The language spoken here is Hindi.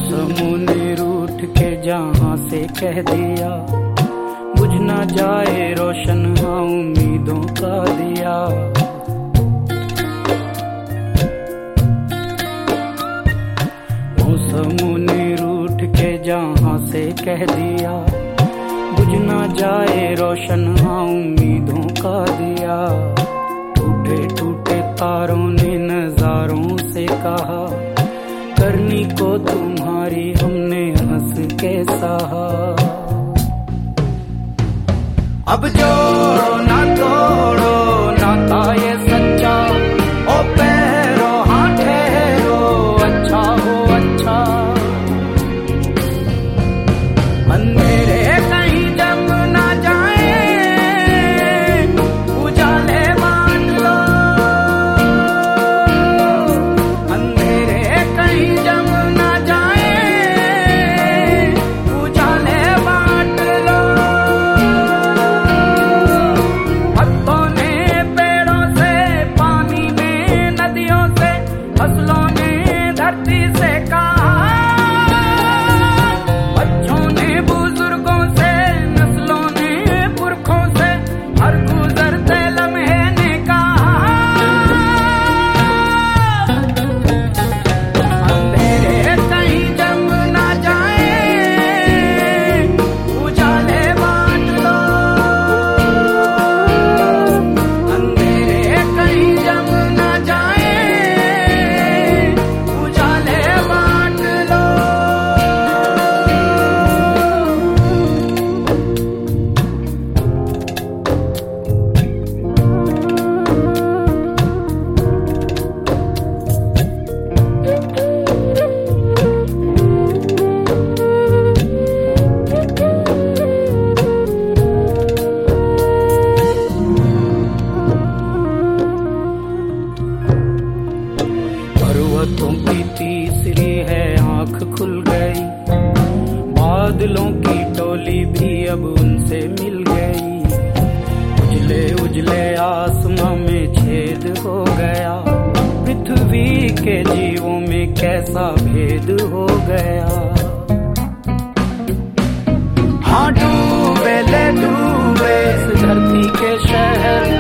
मौसमों ने रूठ के जहां से कह दिया, बुझ ना जाए रोशन हाँ उम्मीदों का दिया। मौसमों ने रूठ के जहां से कह दिया, बुझ ना जाए रोशन हाँ उम्मीदों का दिया। टूटे टूटे तारों ने नजारों से कहा, करनी को तुम्हारी हमने हंस के सहा। अब जोड़ो ना तोड़ो नाता ये सच्चा, ओ पैरो हाँ ठहरो अच्छा हो अच्छा। अंधेरे कहीं जम ना जाए, उजाले बांट लो। अंधेरे कहीं जम ना जाए, उजाले बांट लो। पत्तों ने पेड़ों से, पानी में नदियों से, फसलों ने धरती से कहा, बच्चों ने बुजुर्गों से, नस्लों ने पुरखों से, हर गुजरते लम्हे ने कहा। अंधेरे कहीं जम ना जाए, उजाले बांट लो। अंधेरे कहीं जम ना जाए, उजाले बांट लो। पर्वतों की तीसरी है आंख खुल गई, बादलों की टोली भी अब उनसे मिल गई। उजले उजले आसमां में छेद हो गया, पृथ्वी के जीवों में कैसा भेद हो गया। हाँ डूबे ले डूबे इस धरती के शहर,